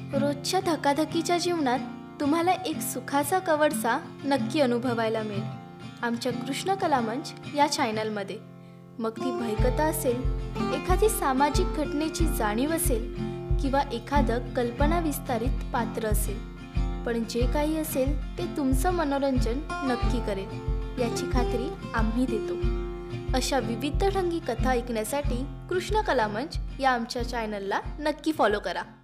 रोजच्या धकाधकीच्या जीवनात तुम्हाला एक सुखाचा कवडसा नक्की अनुभवायला मिळेल आमच्या कृष्ण कला मंच या चॅनलमध्ये। मग ती भयकथा असेल, एखादी सामाजिक घटनेची जाणीव असेल किंवा एखादं कल्पना विस्तारित पात्र असेल, पण जे काही असेल ते तुमचं मनोरंजन नक्की करेल याची खात्री आम्ही देतो। अशा विविध ढंगी कथा ऐकण्यासाठी कृष्ण कला मंच या आमच्या चॅनलला नक्की फॉलो करा।